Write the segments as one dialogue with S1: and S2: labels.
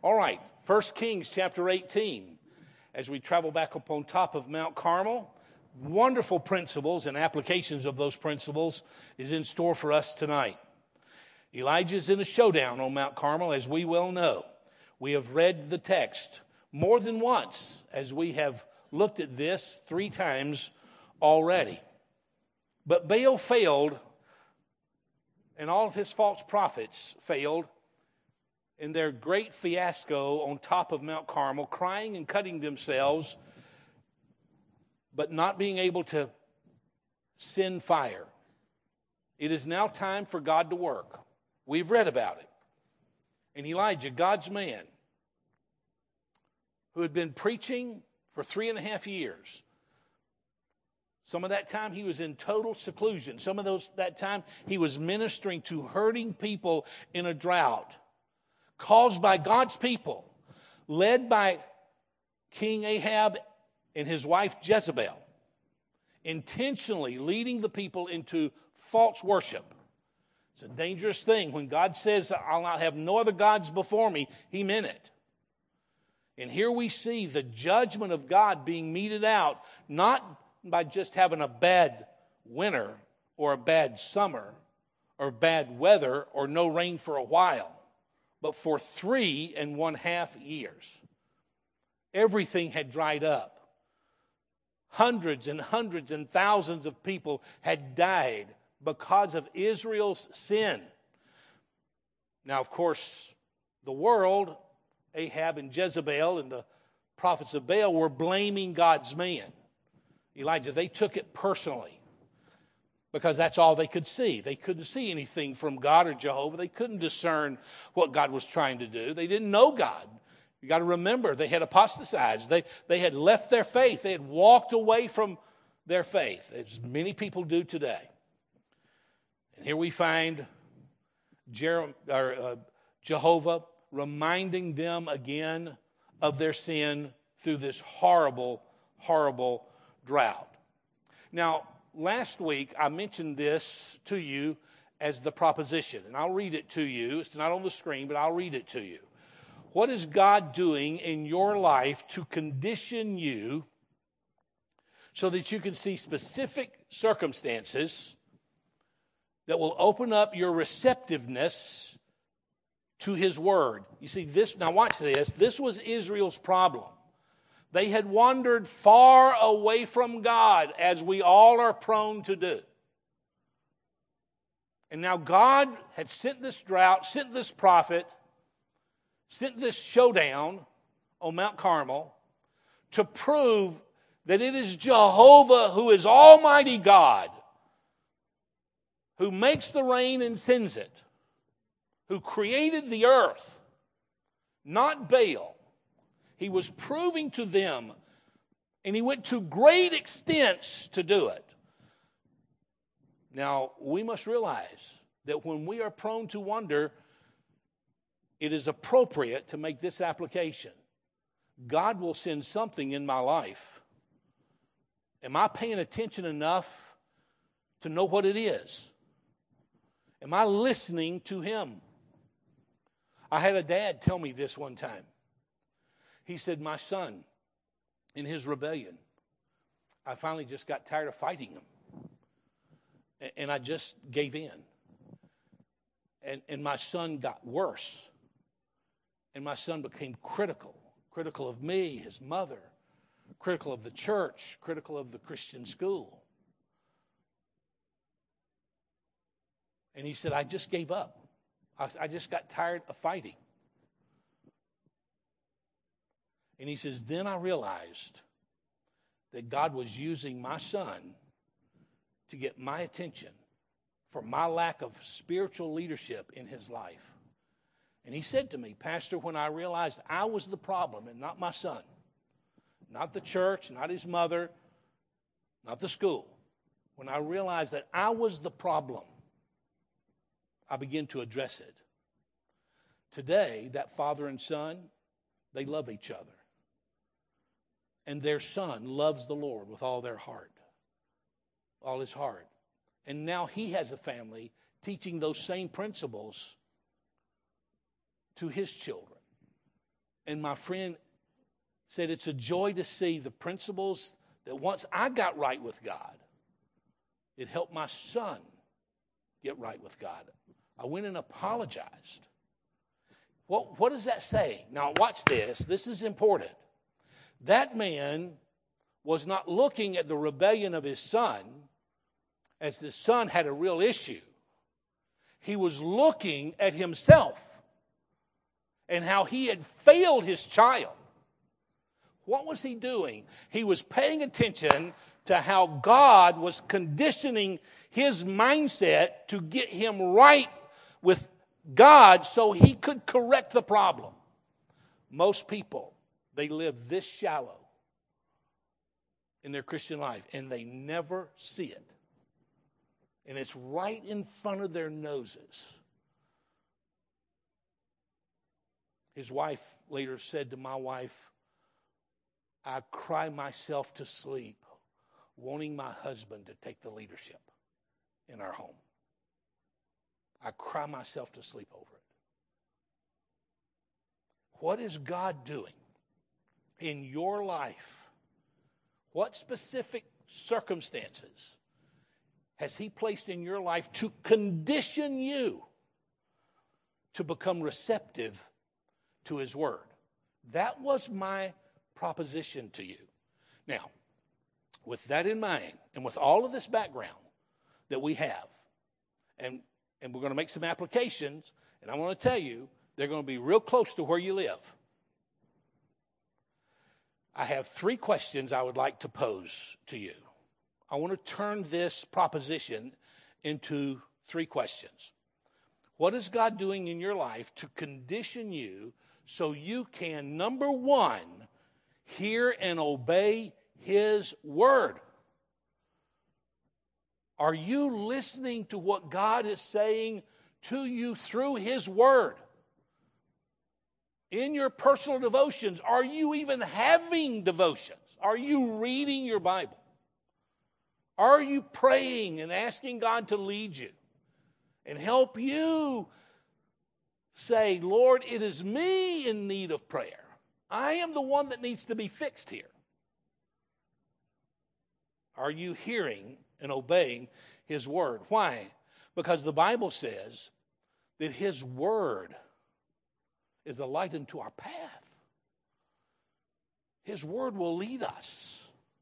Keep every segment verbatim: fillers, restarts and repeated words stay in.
S1: All right, First Kings chapter eighteen. As we travel back up on top of Mount Carmel, wonderful principles and applications of those principles is in store for us tonight. Elijah's in a showdown on Mount Carmel, as we well know. We have read the text more than once, as we have looked at this three times already. But Baal failed, and all of his false prophets failed in their great fiasco on top of Mount Carmel, crying and cutting themselves, but not being able to send fire. It is now time for God to work. We've read about it. And Elijah, God's man, who had been preaching for three and a half years. Some of that time he was in total seclusion. Some of those that time he was ministering to hurting people in a drought caused by God's people, led by King Ahab and his wife Jezebel, intentionally leading the people into false worship. It's a dangerous thing. When God says, I'll not have no other gods before me, he meant it. And here we see the judgment of God being meted out, not by just having a bad winter or a bad summer or bad weather or no rain for a while, but for three and one half years. Everything had dried up. Hundreds and hundreds and thousands of people had died because of Israel's sin. Now, of course, the world, Ahab and Jezebel and the prophets of Baal were blaming God's man, Elijah. They took it personally because that's all they could see. They couldn't see anything from God or Jehovah. They couldn't discern what God was trying to do. They didn't know God. You got to remember, they had apostatized. They, they had left their faith. They had walked away from their faith, as many people do today. And here we find Jer- or, uh, Jehovah reminding them again of their sin through this horrible, horrible drought. Now, last week I mentioned this to you as the proposition, and I'll read it to you. It's not on the screen, but I'll read it to you. What is God doing in your life to condition you so that you can see specific circumstances that will open up your receptiveness to his word? You see, this, now watch this. This was Israel's problem. They had wandered far away from God, as we all are prone to do. And now God had sent this drought, sent this prophet, sent this showdown on Mount Carmel to prove that it is Jehovah, who is Almighty God, who makes the rain and sends it, who created the earth, not Baal. He was proving to them, and he went to great extents to do it. Now, we must realize that when we are prone to wonder, it is appropriate to make this application. God will send something in my life. Am I paying attention enough to know what it is? Am I listening to him? I had a dad tell me this one time. He said, my son, in his rebellion, I finally just got tired of fighting him. And I just gave in. And, and my son got worse. And my son became critical. Critical of me, his mother. Critical of the church. Critical of the Christian school. And he said, I just gave up. I, I just got tired of fighting. And he says, then I realized that God was using my son to get my attention for my lack of spiritual leadership in his life. And he said to me, Pastor, when I realized I was the problem and not my son, not the church, not his mother, not the school, when I realized that I was the problem, I began to address it. Today, that father and son, they love each other. And their son loves the Lord with all their heart, all his heart. And now he has a family teaching those same principles to his children. And my friend said, it's a joy to see the principles that once I got right with God, it helped my son get right with God. I went and apologized. What, what does that say? Now, watch this. This is important. That man was not looking at the rebellion of his son as the son had a real issue. He was looking at himself and how he had failed his child. What was he doing? He was paying attention to how God was conditioning his mindset to get him right with God so he could correct the problem. Most people, they live this shallow in their Christian life, and they never see it. And it's right in front of their noses. His wife later said to my wife, I cry myself to sleep wanting my husband to take the leadership in our home. I cry myself to sleep over it. What is God doing in your life? What specific circumstances has he placed in your life to condition you to become receptive to his word? That was my proposition to you. Now, with that in mind, and with all of this background that we have, and, and we're going to make some applications, and I want to tell you, they're going to be real close to where you live. I have three questions I would like to pose to you. I want to turn this proposition into three questions. What is God doing in your life to condition you so you can, number one, hear and obey his word? Are you listening to what God is saying to you through his word? In your personal devotions, are you even having devotions? Are you reading your Bible? Are you praying and asking God to lead you and help you say, Lord, it is me in need of prayer. I am the one that needs to be fixed here. Are you hearing and obeying his word? Why? Because the Bible says that his word is a light unto our path. His word will lead us.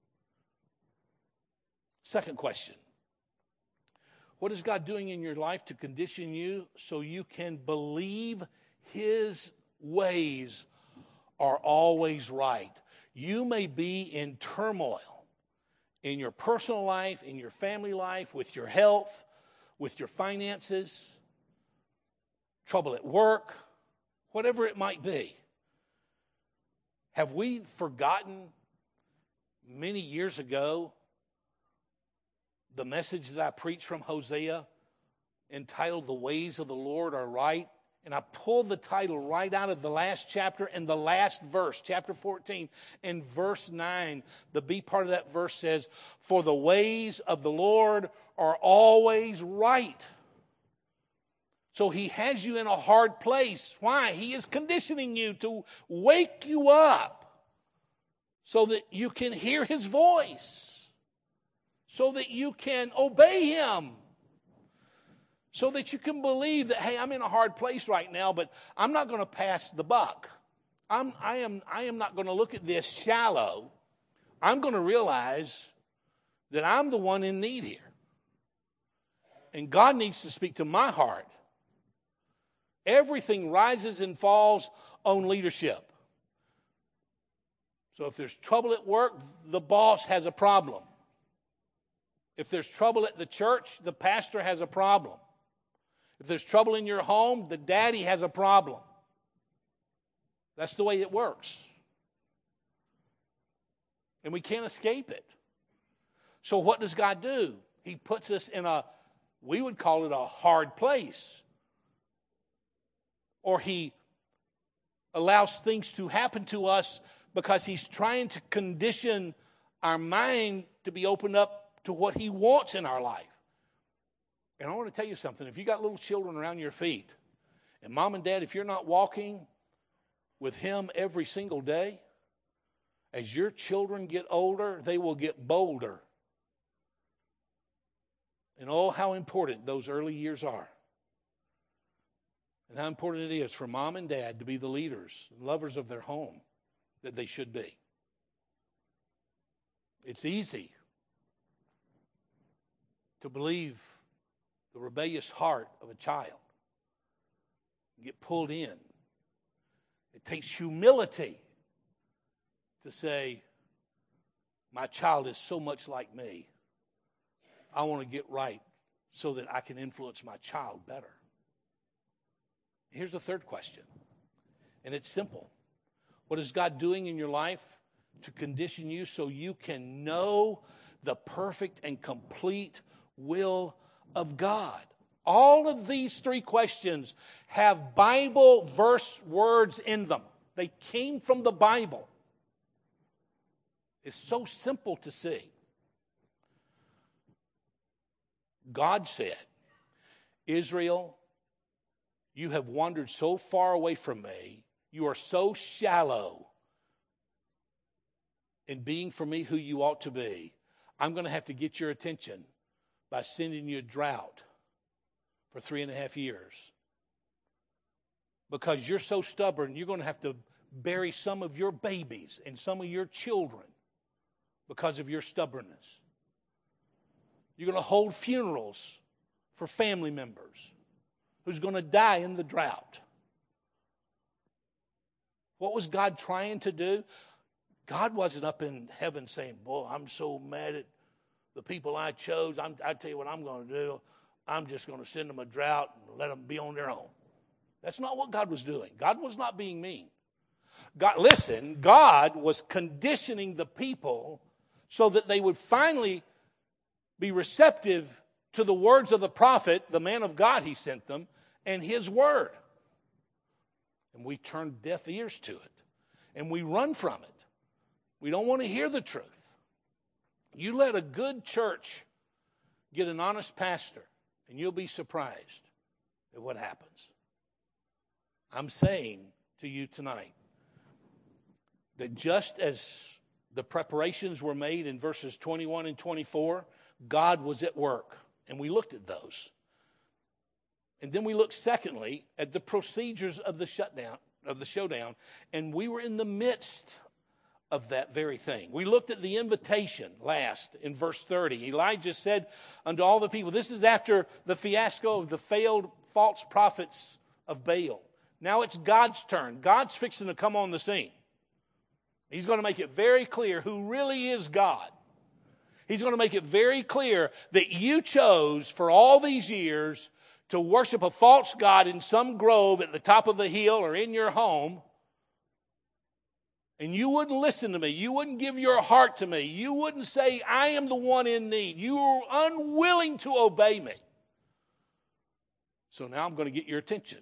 S1: Second question. What is God doing in your life to condition you so you can believe his ways are always right? You may be in turmoil in your personal life, in your family life, with your health, with your finances, trouble at work, whatever it might be. Have we forgotten many years ago the message that I preached from Hosea entitled The Ways of the Lord Are Right? And I pulled the title right out of the last chapter and the last verse, chapter fourteen, and verse nine. The B part of that verse says, for the ways of the Lord are always right. So he has you in a hard place. Why? He is conditioning you to wake you up so that you can hear his voice, so that you can obey him, so that you can believe that, hey, I'm in a hard place right now, but I'm not going to pass the buck. I'm, I am, I am not going to look at this shallow. I'm going to realize that I'm the one in need here. And God needs to speak to my heart. Everything rises and falls on leadership. So if there's trouble at work, the boss has a problem. If there's trouble at the church, the pastor has a problem. If there's trouble in your home, the daddy has a problem. That's the way it works. And we can't escape it. So what does God do? He puts us in a, we would call it a hard place. Or he allows things to happen to us because he's trying to condition our mind to be opened up to what he wants in our life. And I want to tell you something. If you got little children around your feet, and mom and dad, if you're not walking with Him every single day, as your children get older, they will get bolder. And oh, how important those early years are. And how important it is for mom and dad to be the leaders and lovers of their home that they should be. It's easy to believe the rebellious heart of a child, get pulled in. It takes humility to say, my child is so much like me. I want to get right so that I can influence my child better. Here's the third question, and it's simple. What is God doing in your life to condition you so you can know the perfect and complete will of God? All of these three questions have Bible verse words in them. They came from the Bible. It's so simple to see. God said, Israel, you have wandered so far away from me. You are so shallow in being for me who you ought to be. I'm going to have to get your attention by sending you a drought for three and a half years. Because you're so stubborn, you're going to have to bury some of your babies and some of your children because of your stubbornness. You're going to hold funerals for family members who's going to die in the drought. What was God trying to do? God wasn't up in heaven saying, boy, I'm so mad at the people I chose. I'm, I tell you what I'm going to do. I'm just going to send them a drought and let them be on their own. That's not what God was doing. God was not being mean. God, listen, God was conditioning the people so that they would finally be receptive to the words of the prophet, the man of God he sent them, and his word. And we turn deaf ears to it. And we run from it. We don't want to hear the truth. You let a good church get an honest pastor, and you'll be surprised at what happens. I'm saying to you tonight that just as the preparations were made in verses twenty-one and twenty-four, God was at work. And we looked at those. And then we looked, secondly, at the procedures of the shutdown, of the showdown, and we were in the midst of that very thing. We looked at the invitation last in verse thirty. Elijah said unto all the people, this is after the fiasco of the failed false prophets of Baal. Now it's God's turn. God's fixing to come on the scene. He's going to make it very clear who really is God. He's going to make it very clear that you chose for all these years to worship a false god in some grove at the top of the hill or in your home. And you wouldn't listen to me. You wouldn't give your heart to me. You wouldn't say, I am the one in need. You were unwilling to obey me. So now I'm going to get your attention.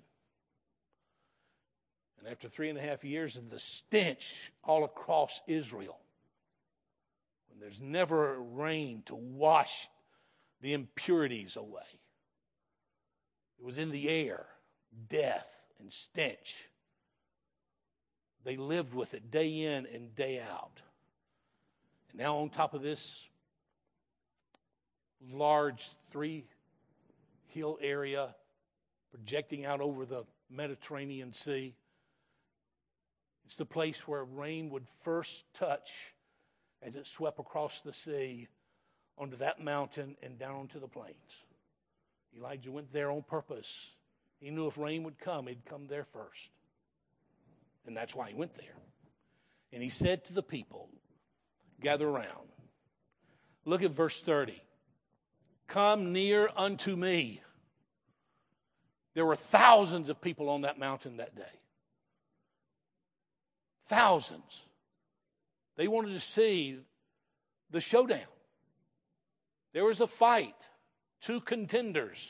S1: And after three and a half years of the stench all across Israel, when there's never rain to wash the impurities away, it was in the air, death and stench. They lived with it day in and day out. And now on top of this large three-hill area projecting out over the Mediterranean Sea, it's the place where rain would first touch as it swept across the sea onto that mountain and down onto the plains. Elijah went there on purpose. He knew if rain would come, he'd come there first. And that's why he went there. And he said to the people, gather around. Look at verse thirty. Come near unto me. There were thousands of people on that mountain that day. Thousands. They wanted to see the showdown. There was a fight. Two contenders.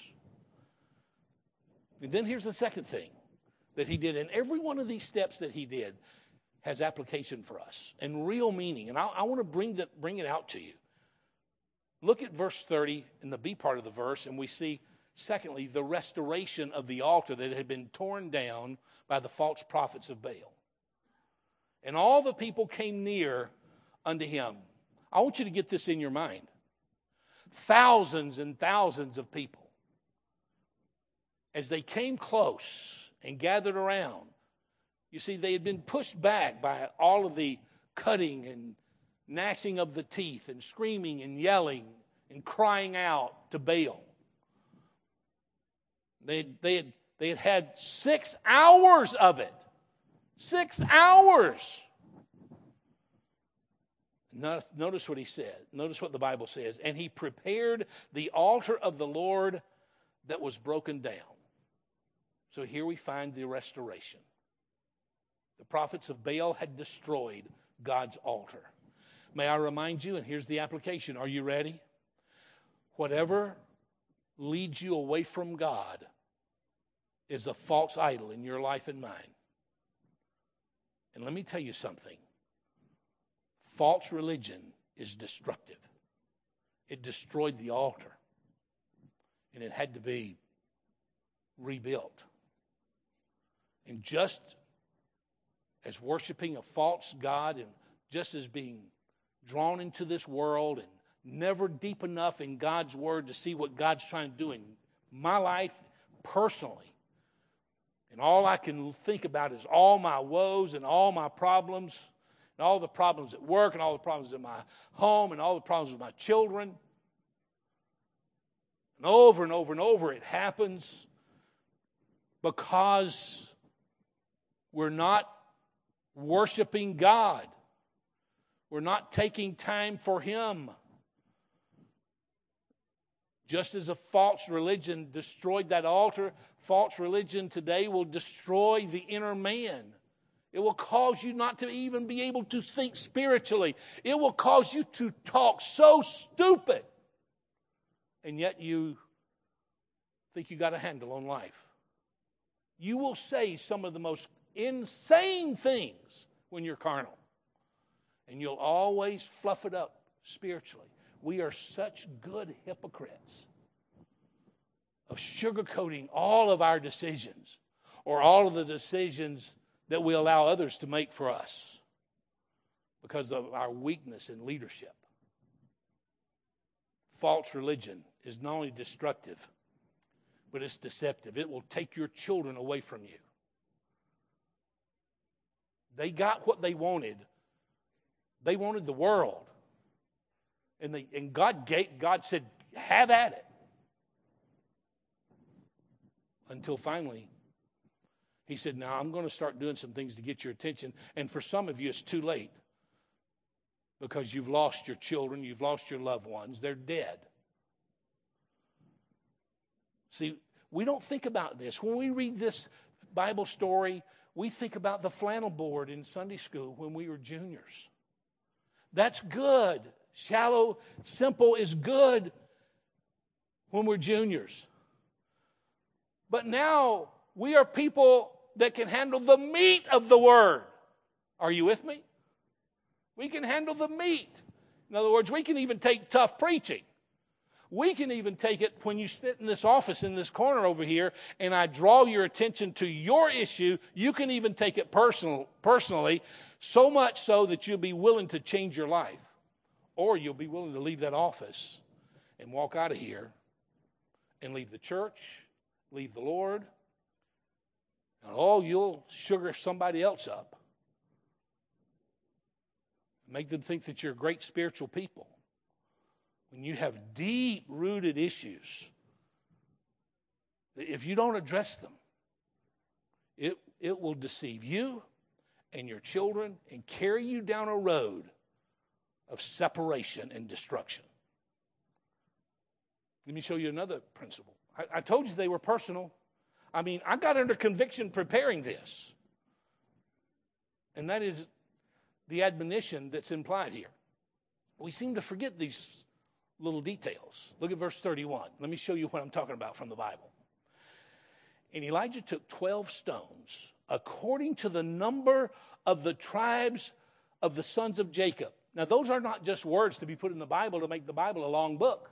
S1: And then here's the second thing that he did. And every one of these steps that he did has application for us and real meaning. And I, I want to bring, that, bring it out to you. Look at verse thirty in the B part of the verse, and we see, secondly, the restoration of the altar that had been torn down by the false prophets of Baal. and all the people came near unto him. I want you to get this in your mind. Thousands and thousands of people, as they came close and gathered around, you see, they had been pushed back by all of the cutting and gnashing of the teeth and screaming and yelling and crying out to Baal. They, they, had, they had had six hours of it. Six hours. Notice what he said. Notice what the Bible says. And he prepared the altar of the Lord that was broken down. So here we find the restoration. The prophets of Baal had destroyed God's altar. May I remind you, and here's the application. Are you ready? Whatever leads you away from God is a false idol in your life and mine. And let me tell you something. False religion is destructive. It destroyed the altar. And it had to be rebuilt. And just as worshiping a false God and just as being drawn into this world and never deep enough in God's Word to see what God's trying to do in my life personally. And all I can think about is all my woes and all my problems and all the problems at work and all the problems in my home and all the problems with my children. And over and over and over it happens because we're not worshiping God. We're not taking time for Him. Just as a false religion destroyed that altar, false religion today will destroy the inner man. It will cause you not to even be able to think spiritually. It will cause you to talk so stupid. And yet you think you got a handle on life. You will say some of the most insane things when you're carnal. And you'll always fluff it up spiritually. We are such good hypocrites of sugarcoating all of our decisions or all of the decisions that we allow others to make for us because of our weakness in leadership. False religion is not only destructive, but it's deceptive. It will take your children away from you. They got what they wanted. They wanted the world. And, they, and God gave, God said, have at it. Until finally, He said, now I'm going to start doing some things to get your attention. And for some of you, it's too late. Because you've lost your children, you've lost your loved ones. They're dead. See, we don't think about this. When we read this Bible story, we think about the flannel board in Sunday school when we were juniors. That's good. Shallow, simple is good when we're juniors. But now we are people that can handle the meat of the Word. Are you with me? We can handle the meat. In other words, we can even take tough preaching. We can even take it when you sit in this office in this corner over here and I draw your attention to your issue. You can even take it personal, personally, so much so that you'll be willing to change your life. Or you'll be willing to leave that office and walk out of here and leave the church, leave the Lord. And oh, you'll sugar somebody else up. Make them think that you're great spiritual people. When you have deep-rooted issues, if you don't address them, it, it will deceive you and your children and carry you down a road of separation and destruction. Let me show you another principle. I, I told you they were personal. I mean, I got under conviction preparing this. And that is the admonition that's implied here. We seem to forget these little details. Look at verse thirty-one. Let me show you what I'm talking about from the Bible. And Elijah took twelve stones, according to the number of the tribes of the sons of Jacob. Now, those are not just words to be put in the Bible to make the Bible a long book.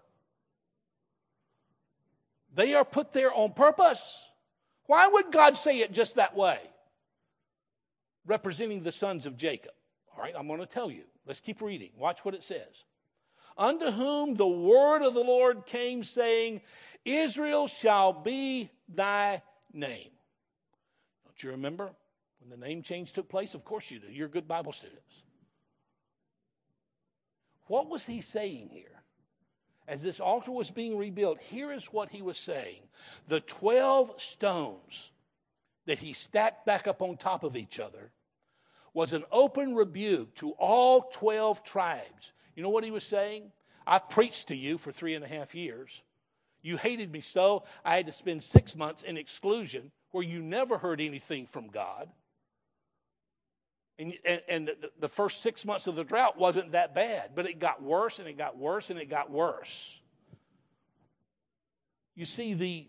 S1: They are put there on purpose. Why would God say it just that way? representing the sons of Jacob. All right, I'm going to tell you. Let's keep reading. Watch what it says. Unto whom the word of the Lord came, saying, Israel shall be thy name. Don't you remember when the name change took place? Of course you do. You're good Bible students. What was he saying here? As this altar was being rebuilt, here is what he was saying. The twelve stones that he stacked back up on top of each other was an open rebuke to all twelve tribes. You know what he was saying? I've preached to you for three and a half years. You hated me so, I had to spend six months in exclusion where you never heard anything from God. And, and, and the, the first six months of the drought wasn't that bad, but it got worse and it got worse and it got worse. You see, the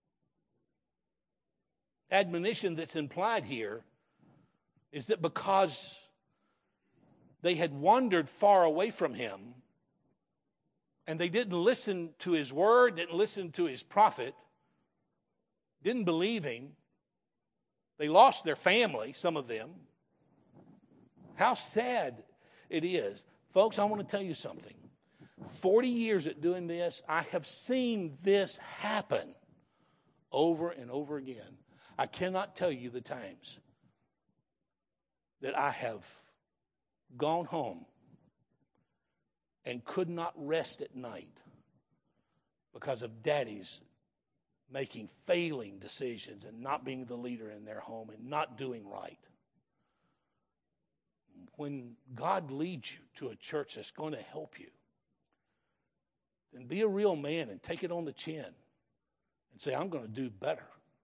S1: admonition that's implied here is that because they had wandered far away from him and they didn't listen to his word, didn't listen to his prophet, didn't believe him, they lost their family, some of them. How sad it is. Folks, I want to tell you something. forty years at doing this, I have seen this happen over and over again. I cannot tell you the times that I have gone home and could not rest at night because of daddies making failing decisions and not being the leader in their home and not doing right. When God leads you to a church that's going to help you, then be a real man and take it on the chin and say, I'm going to do better.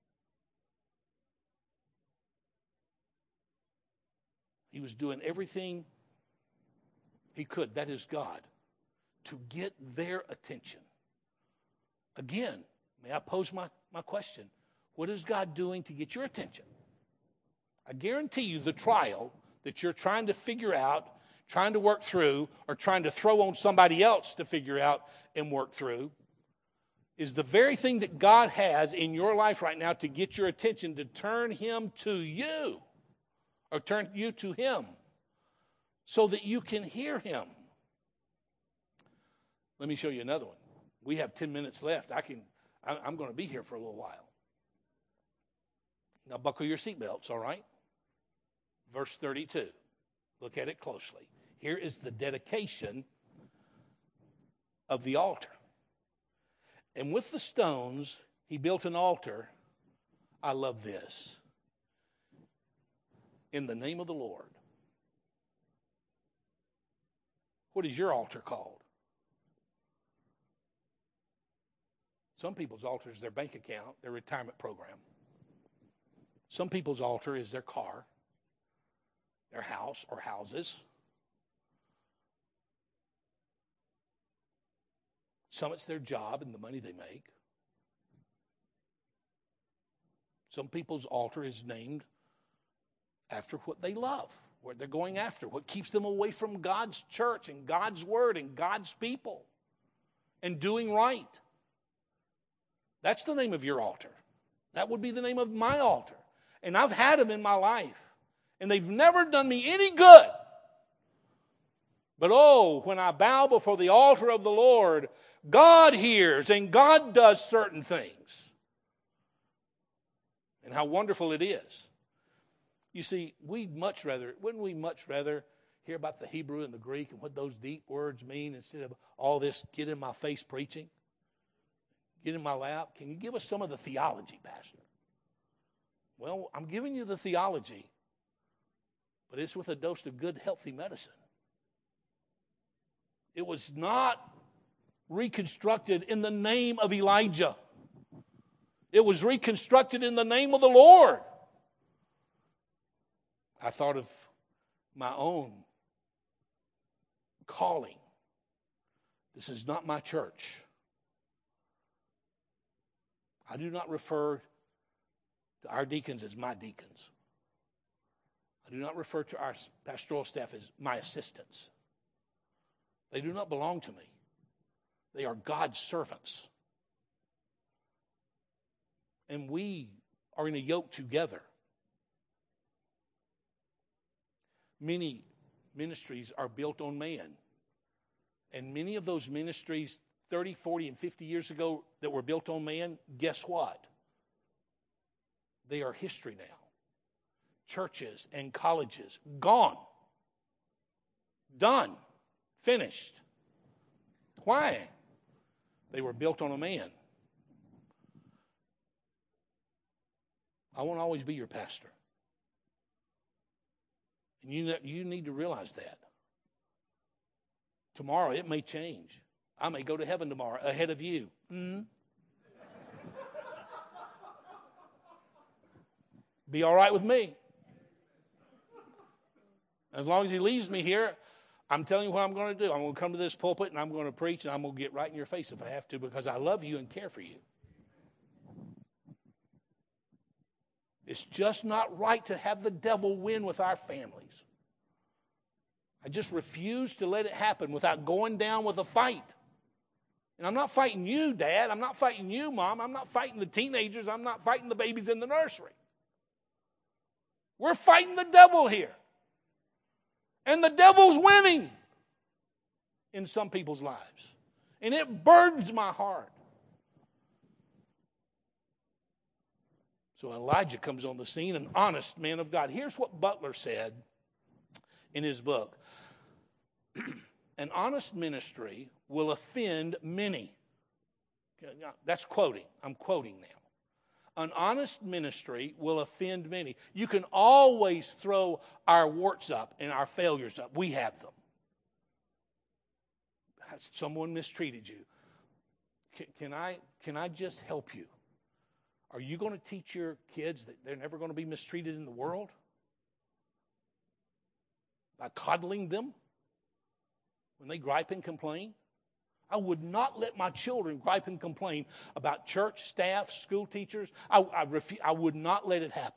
S1: He was doing everything he could, that is God, to get their attention. Again, may I pose my, my question? What is God doing to get your attention? I guarantee you the trial that you're trying to figure out, trying to work through, or trying to throw on somebody else to figure out and work through, is the very thing that God has in your life right now to get your attention, to turn him to you, or turn you to him, so that you can hear him. Let me show you another one. We have ten minutes left. I can, I'm going to be here for a little while. Now buckle your seatbelts, all right? Verse thirty-two. Look at it closely. Here is the dedication of the altar. And with the stones, he built an altar. I love this. In the name of the Lord. What is your altar called? Some people's altar is their bank account, their retirement program. Some people's altar is their car, their house or houses. Some it's their job and the money they make. Some people's altar is named after what they love, what they're going after, what keeps them away from God's church and God's word and God's people and doing right. That's the name of your altar. That would be the name of my altar. And I've had them in my life. And they've never done me any good. But oh, when I bow before the altar of the Lord, God hears and God does certain things. And how wonderful it is. You see, we'd much rather, wouldn't we much rather hear about the Hebrew and the Greek and what those deep words mean instead of all this get in my face preaching? Get in my lap. Can you give us some of the theology, Pastor? Well, I'm giving you the theology, but it's with a dose of good, healthy medicine. It was not reconstructed in the name of Elijah. It was reconstructed in the name of the Lord. I thought of my own calling. This is not my church. I do not refer to our deacons as my deacons. I do not refer to our pastoral staff as my assistants. They do not belong to me. They are God's servants. And we are in a yoke together. Many ministries are built on man. And many of those ministries thirty, forty, and fifty years ago that were built on man, guess what? They are history now. Churches and colleges, gone. Done. Finished. Why? They were built on a man. I won't always be your pastor. And you, you need to realize that. Tomorrow it may change. I may go to heaven tomorrow ahead of you. Mm-hmm. Be all right with me. As long as he leaves me here, I'm telling you what I'm going to do. I'm going to come to this pulpit and I'm going to preach and I'm going to get right in your face if I have to because I love you and care for you. It's just not right to have the devil win with our families. I just refuse to let it happen without going down with a fight. And I'm not fighting you, Dad. I'm not fighting you, Mom. I'm not fighting the teenagers. I'm not fighting the babies in the nursery. We're fighting the devil here. And the devil's winning in some people's lives. And it burdens my heart. So Elijah comes on the scene, an honest man of God. Here's what Butler said in his book. An honest ministry will offend many. That's quoting. I'm quoting now. An honest ministry will offend many. You can always throw our warts up and our failures up. We have them. Has someone mistreated you? Can, can I, can I just help you? Are you going to teach your kids that they're never going to be mistreated in the world? By coddling them when they gripe and complain? I would not let my children gripe and complain about church staff, school teachers. I, I, refu- I would not let it happen.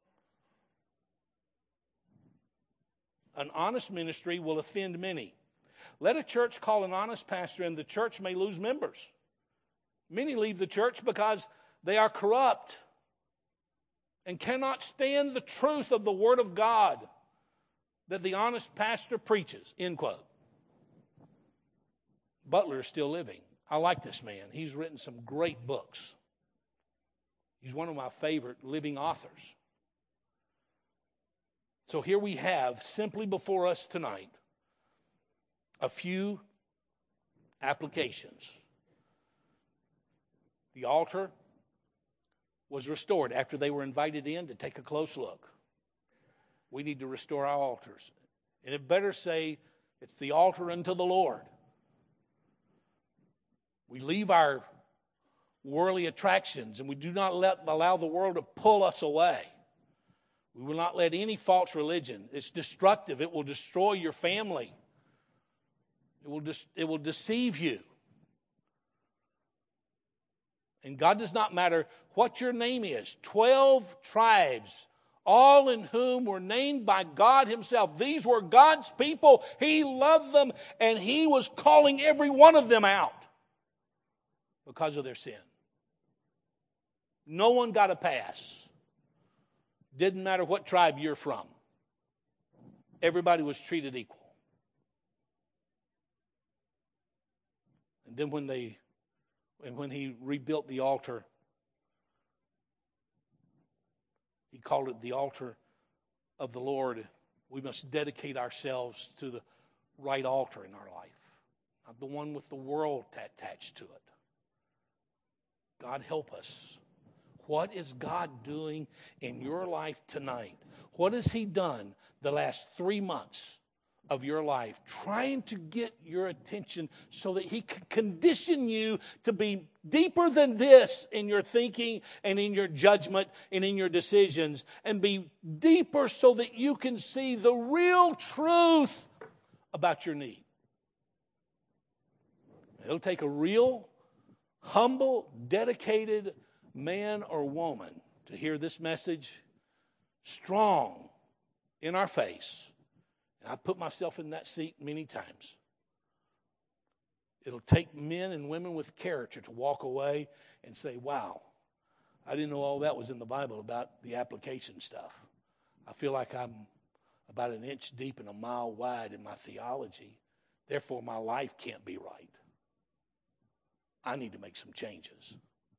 S1: An honest ministry will offend many. Let a church call an honest pastor and the church may lose members. Many leave the church because they are corrupt and cannot stand the truth of the Word of God that the honest pastor preaches, end quote. Butler is still living. I like this man. He's written some great books. He's one of my favorite living authors. So here we have, simply before us tonight, a few applications. The altar was restored after they were invited in to take a close look. We need to restore our altars. And it better say, it's the altar unto the Lord. We leave our worldly attractions and we do not let, allow the world to pull us away. We will not let any false religion. It's destructive. It will destroy your family. It will, dis- it will deceive you. And God does not matter what your name is. Twelve tribes, all in whom were named by God himself. These were God's people. He loved them and he was calling every one of them out because of their sin. No one got a pass. Didn't matter what tribe you're from. Everybody was treated equal. And then when they, and when he rebuilt the altar, he called it the altar of the Lord. We must dedicate ourselves to the right altar in our life, not the one with the world attached to it. God help us. What is God doing in your life tonight? What has he done the last three months of your life trying to get your attention so that he can condition you to be deeper than this in your thinking and in your judgment and in your decisions, and be deeper so that you can see the real truth about your need? It'll take a real, humble, dedicated man or woman to hear this message strong in our face. And I put myself in that seat many times. It'll take men and women with character to walk away and say, wow, I didn't know all that was in the Bible about the application stuff. I feel like I'm about an inch deep and a mile wide in my theology. Therefore, my life can't be right. I need to make some changes.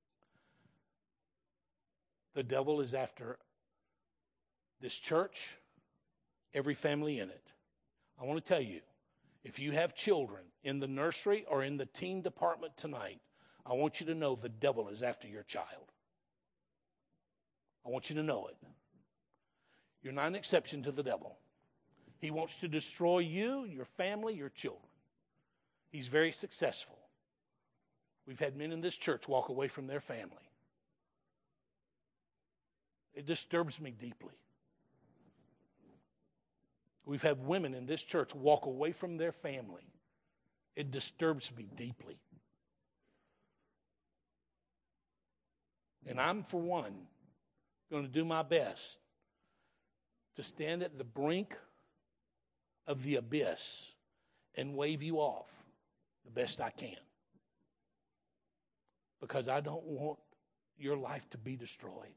S1: The devil is after this church, every family in it. I want to tell you, if you have children in the nursery or in the teen department tonight, I want you to know the devil is after your child. I want you to know it. You're not an exception to the devil. He wants to destroy you, your family, your children. He's very successful. We've had men in this church walk away from their family. It disturbs me deeply. We've had women in this church walk away from their family. It disturbs me deeply. And I'm, for one, going to do my best to stand at the brink of the abyss and wave you off the best I can. Because I don't want your life to be destroyed.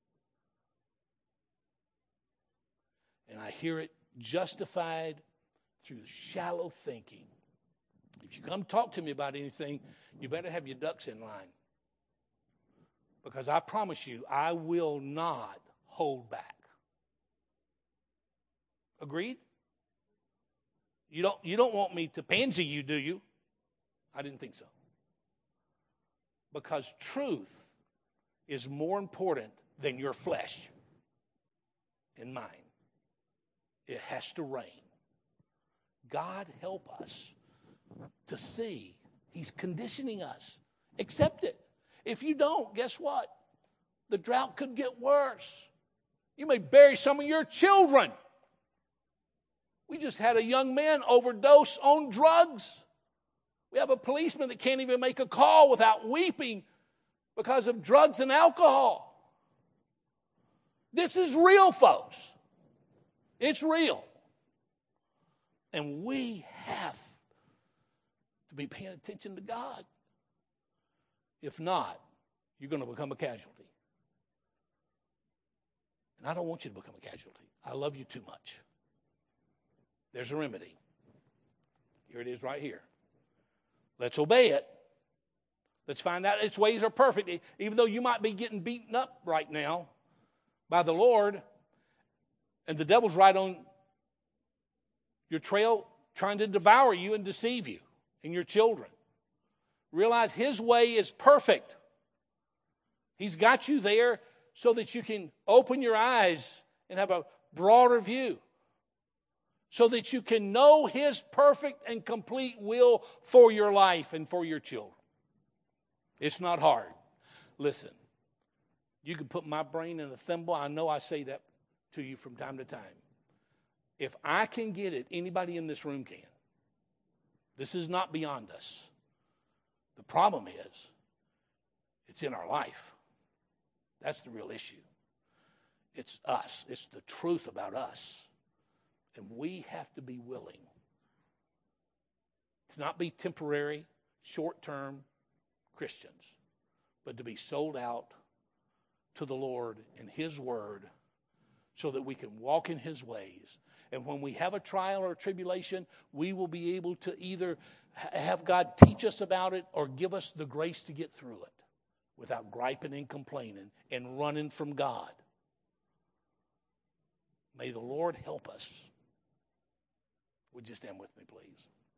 S1: And I hear it justified through shallow thinking. If you come talk to me about anything, you better have your ducks in line. Because I promise you, I will not hold back. Agreed? You don't, you don't want me to pansy you, do you? I didn't think so. Because truth is more important than your flesh and mine. It has to reign. God help us to see. He's conditioning us. Accept it. If you don't, guess what? The drought could get worse. You may bury some of your children. We just had a young man overdose on drugs. We have a policeman that can't even make a call without weeping because of drugs and alcohol. This is real, folks. It's real. And we have to be paying attention to God. If not, you're going to become a casualty. And I don't want you to become a casualty. I love you too much. There's a remedy. Here it is right here. Let's obey it. Let's find out its ways are perfect. Even though you might be getting beaten up right now by the Lord, and the devil's right on your trail trying to devour you and deceive you and your children. Realize his way is perfect. He's got you there so that you can open your eyes and have a broader view. So that you can know his perfect and complete will for your life and for your children. It's not hard. Listen, you can put my brain in a thimble. I know I say that to you from time to time. If I can get it, anybody in this room can. This is not beyond us. The problem is, it's in our life. That's the real issue. It's us. It's the truth about us. And we have to be willing to not be temporary, short-term Christians, but to be sold out to the Lord and his word so that we can walk in his ways. And when we have a trial or a tribulation, we will be able to either have God teach us about it or give us the grace to get through it without griping and complaining and running from God. May the Lord help us. Would you stand with me, please?